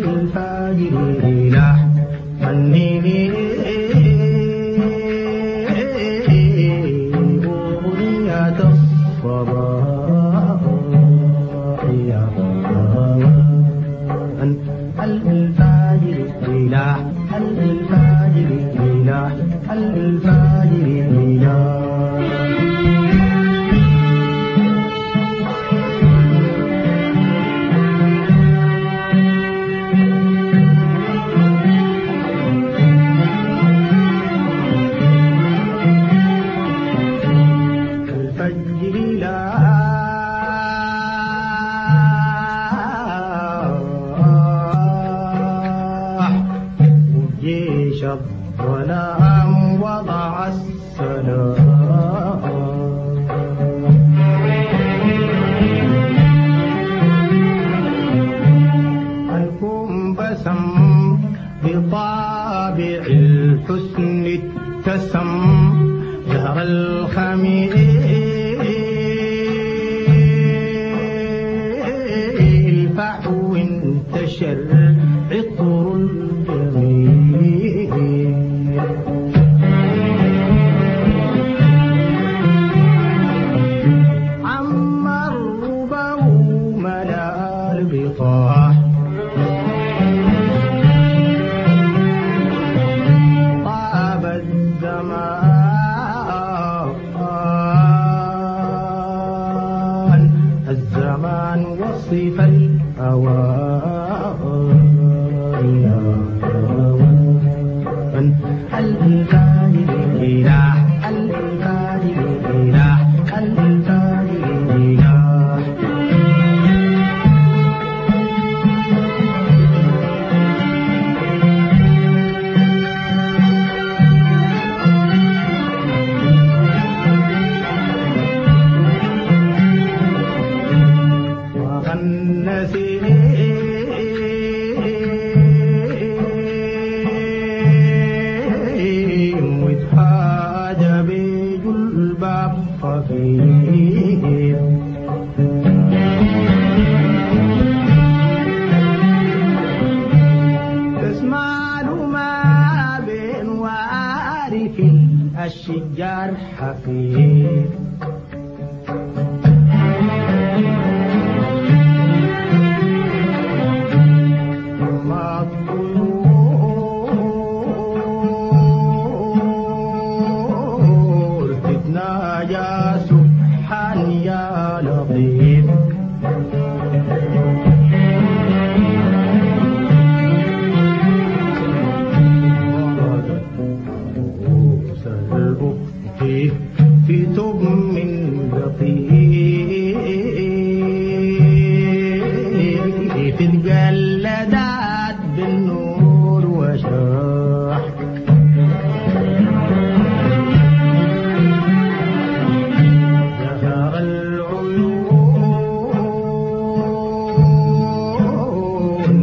الفجر لاح منيني أغنية الصباح يا الفجر لاح الفجر لاح الفجر لاح الظلام وضع السلام عنكم بسم بطابع الحسن اتسم زهر الخميل الفحو انتشر عطر الجميل عمر ربه ملأ البطاح طاب الزمان وصف الأوان الفاجر إله الفاجر إله الفاجر إله تسمع له ما بين وعارف الشجار حقيق ما الطيور تتناجى سبحان يا لطيف في تب من لطيف تجلدت بالنور وشاح زهر العيون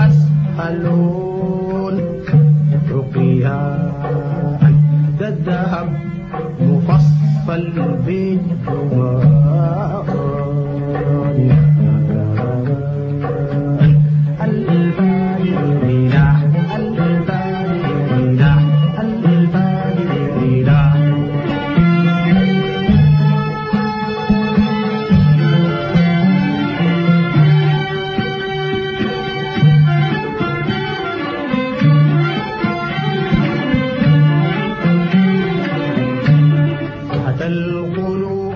بأسهلون رقيها الذهب مفصل بالجمال الفاجر إله الفاجر إله الفاجر إله القلوب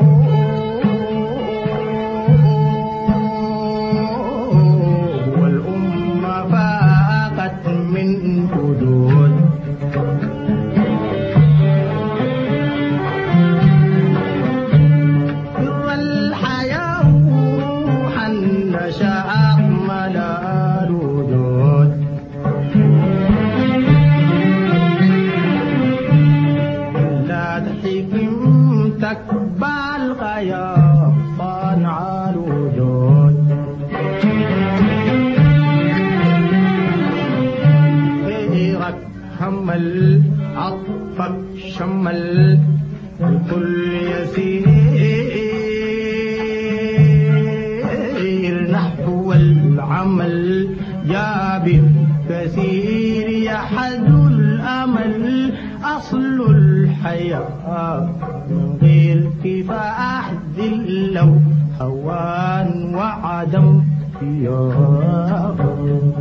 والأمة فاقت من حدود سر الحياة روحا نشأ ملأ الوجود لا حكمتك بالغيا صانع الوجود غيرك همل عطفك شمل الكل يسير نحو العمل جاب كثير يحد الأمل أصل الحياة من غير كيف أحد لو هوان وعدم فيها